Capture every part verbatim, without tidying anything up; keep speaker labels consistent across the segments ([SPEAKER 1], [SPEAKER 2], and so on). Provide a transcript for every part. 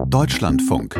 [SPEAKER 1] Deutschlandfunk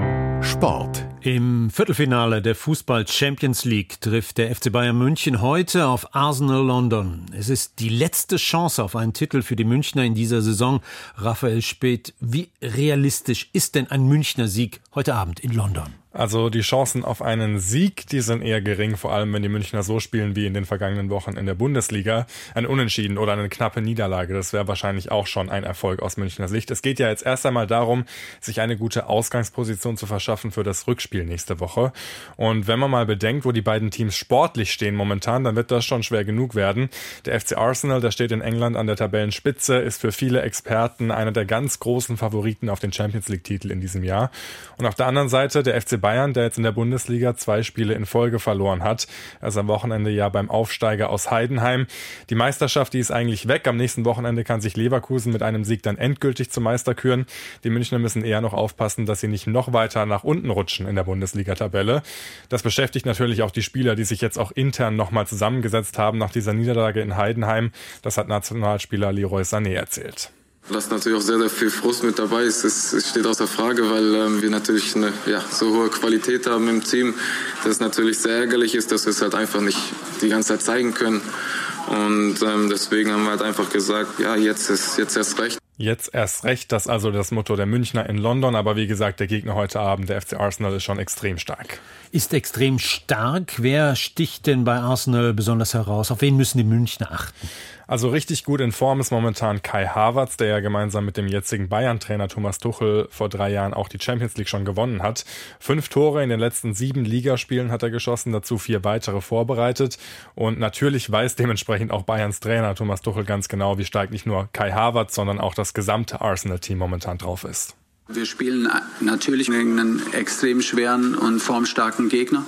[SPEAKER 1] Sport.
[SPEAKER 2] Im Viertelfinale der Fußball-Champions League trifft der F C Bayern München heute auf Arsenal London. Es ist die letzte Chance auf einen Titel für die Münchner in dieser Saison. Raphael Späth, wie realistisch ist denn ein Münchner Sieg heute Abend in London?
[SPEAKER 3] Also die Chancen auf einen Sieg, die sind eher gering, vor allem wenn die Münchner so spielen wie in den vergangenen Wochen in der Bundesliga. Ein Unentschieden oder eine knappe Niederlage, das wäre wahrscheinlich auch schon ein Erfolg aus Münchner Sicht. Es geht ja jetzt erst einmal darum, sich eine gute Ausgangsposition zu verschaffen für das Rückspiel nächste Woche. Und wenn man mal bedenkt, wo die beiden Teams sportlich stehen momentan, dann wird das schon schwer genug werden. Der F C Arsenal, der steht in England an der Tabellenspitze, ist für viele Experten einer der ganz großen Favoriten auf den Champions-League-Titel in diesem Jahr. Und auf der anderen Seite der F C Bayern, der jetzt in der Bundesliga zwei Spiele in Folge verloren hat. Also am Wochenende ja beim Aufsteiger aus Heidenheim. Die Meisterschaft, die ist eigentlich weg. Am nächsten Wochenende kann sich Leverkusen mit einem Sieg dann endgültig zum Meister küren. Die Münchner müssen eher noch aufpassen, dass sie nicht noch weiter nach unten rutschen in der Bundesliga-Tabelle. Das beschäftigt natürlich auch die Spieler, die sich jetzt auch intern nochmal zusammengesetzt haben nach dieser Niederlage in Heidenheim. Das hat Nationalspieler Leroy Sané erzählt.
[SPEAKER 4] Was natürlich auch sehr, sehr viel Frust mit dabei ist, es, es steht außer Frage, weil ähm, wir natürlich eine ja, so hohe Qualität haben im Team, dass es natürlich sehr ärgerlich ist, dass wir es halt einfach nicht die ganze Zeit zeigen können. Und ähm, deswegen haben wir halt einfach gesagt, ja, jetzt ist jetzt erst recht.
[SPEAKER 3] Jetzt erst recht, das ist also das Motto der Münchner in London. Aber wie gesagt, der Gegner heute Abend, der F C Arsenal, ist schon extrem stark.
[SPEAKER 2] Ist extrem stark. Wer sticht denn bei Arsenal besonders heraus? Auf wen müssen die Münchner achten?
[SPEAKER 3] Also richtig gut in Form ist momentan Kai Havertz, der ja gemeinsam mit dem jetzigen Bayern-Trainer Thomas Tuchel vor drei Jahren auch die Champions League schon gewonnen hat. Fünf Tore in den letzten sieben Ligaspielen hat er geschossen, dazu vier weitere vorbereitet. Und natürlich weiß dementsprechend auch Bayerns Trainer Thomas Tuchel ganz genau, wie stark nicht nur Kai Havertz, sondern auch das gesamte Arsenal-Team momentan drauf ist.
[SPEAKER 5] Wir spielen natürlich gegen einen extrem schweren und formstarken Gegner.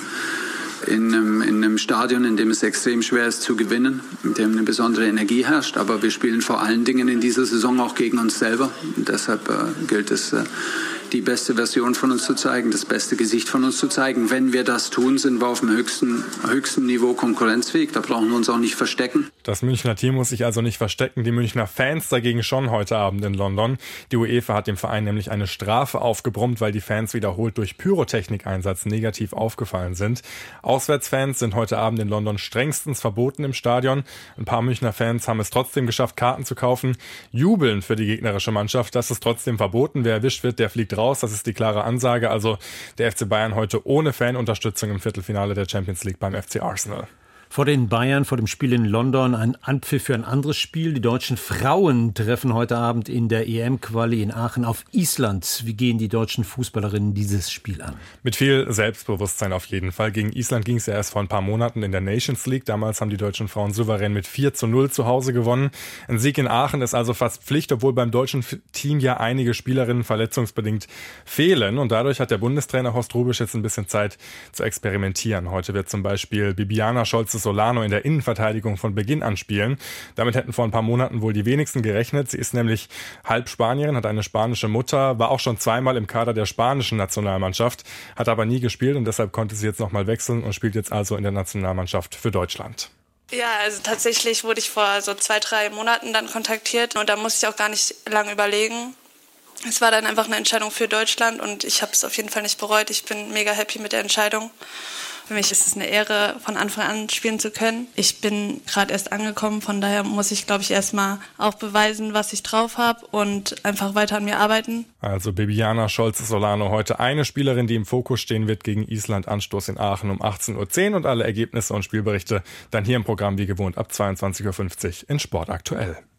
[SPEAKER 5] In einem, in einem Stadion, in dem es extrem schwer ist zu gewinnen, in dem eine besondere Energie herrscht. Aber wir spielen vor allen Dingen in dieser Saison auch gegen uns selber. Und deshalb äh, gilt es, äh, die beste Version von uns zu zeigen, das beste Gesicht von uns zu zeigen. Wenn wir das tun, sind wir auf dem höchsten, höchsten Niveau konkurrenzfähig. Da brauchen wir uns auch nicht verstecken.
[SPEAKER 3] Das Münchner Team muss sich also nicht verstecken. Die Münchner Fans dagegen schon heute Abend in London. Die UEFA hat dem Verein nämlich eine Strafe aufgebrummt, weil die Fans wiederholt durch Pyrotechnik-Einsatz negativ aufgefallen sind. Auswärtsfans sind heute Abend in London strengstens verboten im Stadion. Ein paar Münchner Fans haben es trotzdem geschafft, Karten zu kaufen. Jubeln für die gegnerische Mannschaft, das ist trotzdem verboten. Wer erwischt wird, der fliegt raus. Das ist die klare Ansage. Also der F C Bayern heute ohne Fanunterstützung im Viertelfinale der Champions League beim F C Arsenal.
[SPEAKER 2] Vor den Bayern, vor dem Spiel in London, ein Anpfiff für ein anderes Spiel. Die deutschen Frauen treffen heute Abend in der E M-Quali in Aachen auf Island. Wie gehen die deutschen Fußballerinnen dieses Spiel an?
[SPEAKER 3] Mit viel Selbstbewusstsein auf jeden Fall. Gegen Island ging es ja erst vor ein paar Monaten in der Nations League. Damals haben die deutschen Frauen souverän mit vier zu null zu Hause gewonnen. Ein Sieg in Aachen ist also fast Pflicht, obwohl beim deutschen Team ja einige Spielerinnen verletzungsbedingt fehlen. Und dadurch hat der Bundestrainer Horst Hrubesch jetzt ein bisschen Zeit zu experimentieren. Heute wird zum Beispiel Bibiana Scholze-Solano in der Innenverteidigung von Beginn an spielen. Damit hätten vor ein paar Monaten wohl die wenigsten gerechnet. Sie ist nämlich halb Spanierin, hat eine spanische Mutter, war auch schon zweimal im Kader der spanischen Nationalmannschaft, hat aber nie gespielt und deshalb konnte sie jetzt nochmal wechseln und spielt jetzt also in der Nationalmannschaft für Deutschland.
[SPEAKER 6] Ja, also tatsächlich wurde ich vor so zwei, drei Monaten dann kontaktiert und da musste ich auch gar nicht lange überlegen. Es war dann einfach eine Entscheidung für Deutschland und ich habe es auf jeden Fall nicht bereut. Ich bin mega happy mit der Entscheidung. Für mich ist es eine Ehre, von Anfang an spielen zu können. Ich bin gerade erst angekommen, von daher muss ich, glaube ich, erstmal auch beweisen, was ich drauf habe und einfach weiter an mir arbeiten.
[SPEAKER 3] Also Bibiana Scholze-Solano heute eine Spielerin, die im Fokus stehen wird gegen Island. Anstoß in Aachen um achtzehn Uhr zehn und alle Ergebnisse und Spielberichte dann hier im Programm wie gewohnt ab zweiundzwanzig Uhr fünfzig in Sport aktuell.